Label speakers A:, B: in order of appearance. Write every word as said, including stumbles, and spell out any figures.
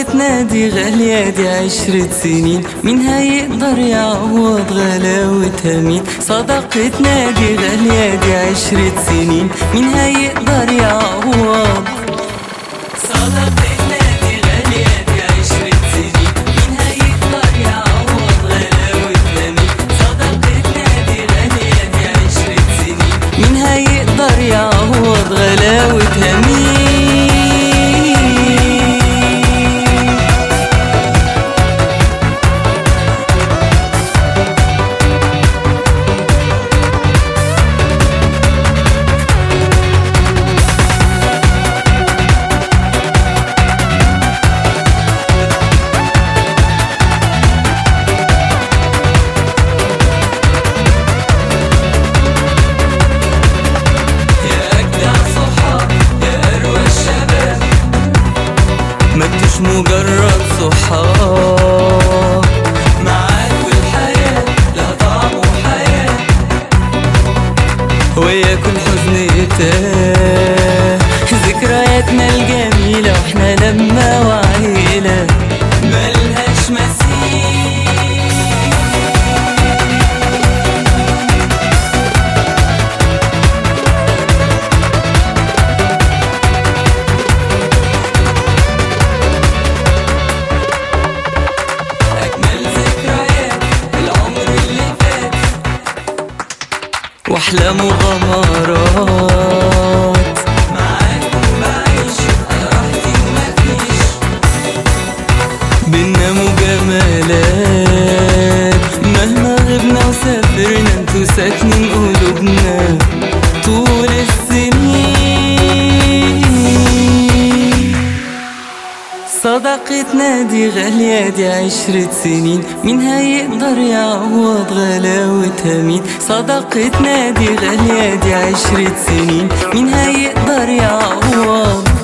A: صداقتنا دي غالية دي عشرة سنين، مين هيقدر يعوض غلاوتها مين؟ صداقتنا دي غالية دي عشرة سنين، مين هيقدر يعوض؟ صداقتنا دي غالية دي عشرة سنين، مين هيقدر يعوض غلاوتها مين؟ صداقتنا دي غالية دي عشرة سنين، مين هيقدر يعوض غلاوتها مين؟ مش مجرد صحاب، معاك والحياة لها طعم وحياة، وياك الحزن يتاه، ذكرياتنا الجميلة واحنا لما وعيلة ملهاش مثيل. واحلى مغامرات معاكم بعيش على راحتي ومفيش بينا مجاملات، مهما غبنا وسافرنا انتوا ساكنين قلوبنا طول السنين. صداقتنا دي غالية دي عشرة سنين، مين هيقدر يعوض غلاوتها مين؟ صداقتنا دي غالية دي عشرة سنين، مين هيقدر يعوض؟